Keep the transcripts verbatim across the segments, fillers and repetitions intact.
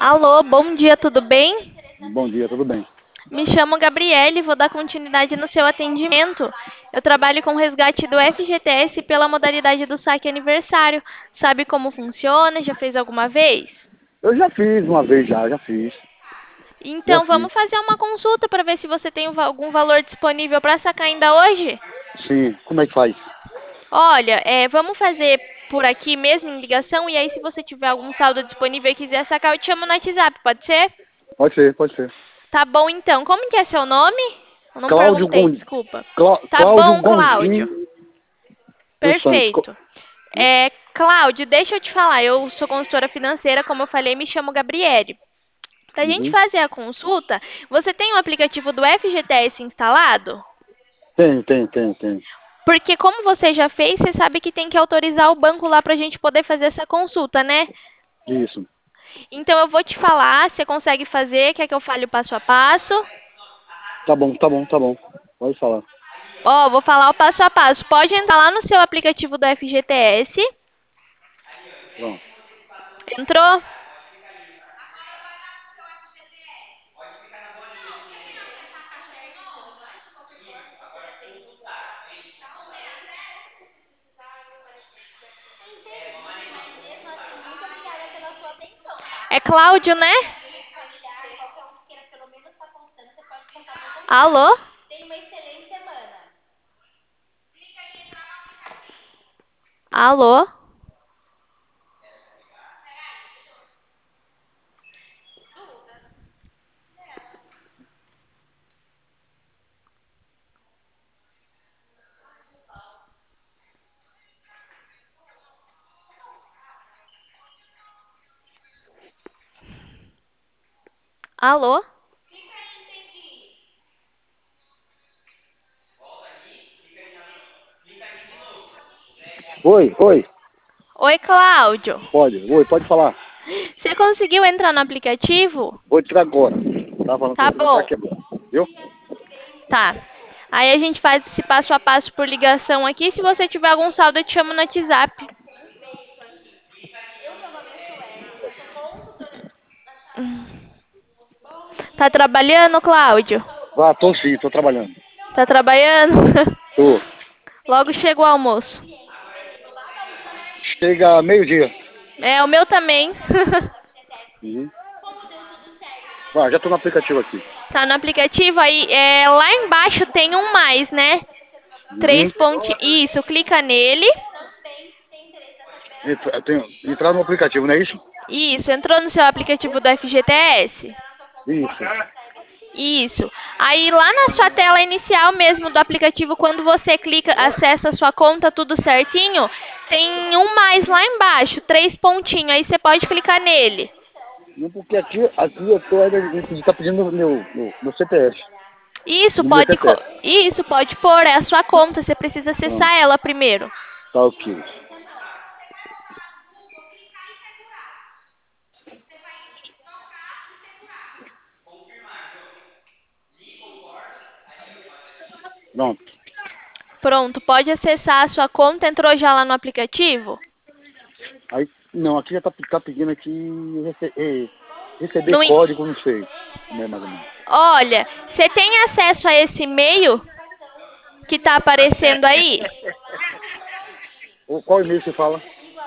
Alô, bom dia, tudo bem? Bom dia, tudo bem? Me chamo Gabriele e vou dar continuidade no seu atendimento. Eu trabalho com resgate do F G T S pela modalidade do saque aniversário. Sabe como funciona? Já fez alguma vez? Eu já fiz uma vez, já, já fiz. Já Então fiz. vamos fazer uma consulta para ver se você tem va- algum valor disponível para sacar ainda hoje? Sim, como é que faz? Olha, é, vamos fazer por aqui mesmo em ligação e aí se você tiver algum saldo disponível e quiser sacar, eu te chamo no WhatsApp, pode ser? Pode ser, pode ser. Tá bom então. Como que é seu nome? Eu não Cláudio perguntei, Gon... desculpa. Clá... Tá Cláudio bom, Cláudio. Gonzin dos Santos. Co- Perfeito. É, Cláudio, deixa eu te falar, eu sou consultora financeira, como eu falei, me chamo Gabriele. Para a gente Uhum. fazer a consulta, você tem o aplicativo do F G T S instalado? Tem, tem, tem, tem. Porque como você já fez, você sabe que tem que autorizar o banco lá para a gente poder fazer essa consulta, né? Isso. Então eu vou te falar, você consegue fazer, quer que eu fale o passo a passo? Tá bom, tá bom, tá bom. Pode falar. Ó, vou falar o passo a passo. Pode entrar lá no seu aplicativo do F G T S. Pronto. Entrou? É Cláudio, né? Alô? Alô? Alô? Oi, oi. Oi, Cláudio. Pode, oi, pode falar. Você conseguiu entrar no aplicativo? Vou tirar agora. Tá falando Tá com você, tá bom. aqui. Viu? Tá. Aí a gente faz esse passo a passo por ligação aqui. Se você tiver algum saldo, eu te chamo no WhatsApp. Tá trabalhando, Cláudio? Vá, tô sim, tô trabalhando. Tá trabalhando? Tô. Logo chega o almoço. Chega meio-dia. É, o meu também. Uhum. Vá, já tô no aplicativo aqui. Tá no aplicativo aí, é, lá embaixo tem um mais, né? Três Uhum. pontinhos. Isso, clica nele. Entra- eu tenho... Entrar no aplicativo, não é isso? Isso, entrou no seu aplicativo do F G T S? Isso. Isso. Aí lá na sua tela inicial mesmo do aplicativo, quando você clica, acessa a sua conta, tudo certinho, tem um mais lá embaixo, três pontinhos. Aí você pode clicar nele. Não, porque aqui, aqui eu tô ainda, ele tá pedindo meu, meu, meu C P F, Isso número pode, co- C P F. isso pode pôr, é a sua conta, você precisa Pronto, acessar ela primeiro. tá ok. Pronto. Pronto, pode acessar a sua conta, entrou já lá no aplicativo? Aí, não, aqui já tá, tá pedindo aqui rece, eh, receber No, i- código, não sei, né, mais ou menos. olha, você tem acesso a esse e-mail que está aparecendo aí? Ou qual e-mail você fala?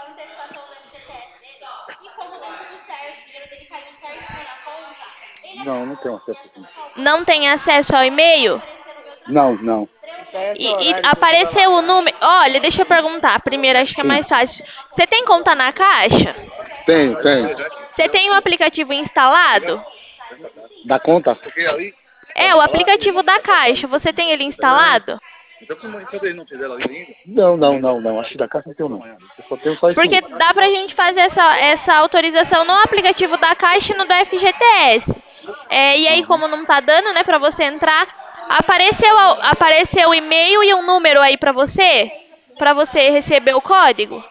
Não, não tenho acesso aqui. Não tem acesso ao e-mail? Não, não. E, e apareceu o número. Olha, deixa eu perguntar. Primeiro, acho que é Sim. mais fácil. Você tem conta na Caixa? Tenho, tenho. Você tem o aplicativo instalado? Dá conta? É, o aplicativo da Caixa. Você tem ele instalado? Não, não, não, não. Acho que da casa não tenho não. Eu só tenho só esse Porque número. dá pra gente fazer essa, essa autorização no aplicativo da Caixa e no do F G T S. É, e aí, Uhum. como não tá dando, né, pra você entrar, apareceu, a- apareceu o e-mail e um número aí pra você? Pra você receber o código?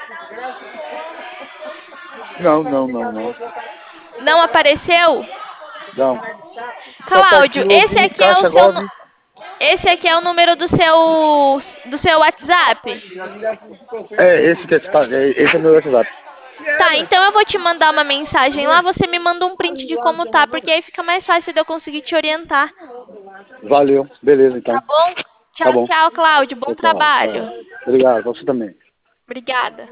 Não, não, não, não. Não apareceu? Não. Só tá aqui Cláudio, esse login aqui é o caixa seu, gov. nu- esse aqui é o número do seu, do seu WhatsApp? É, esse que tá, é, esse é meu WhatsApp. Tá, então eu vou te mandar uma mensagem lá, você me manda um print de como tá, porque aí fica mais fácil de eu conseguir te orientar. Valeu, beleza então. Tá bom? Tá Tchau, bom. tchau, Cláudio. Bom Tchau, tchau. trabalho. É. Obrigado, você também. Obrigada.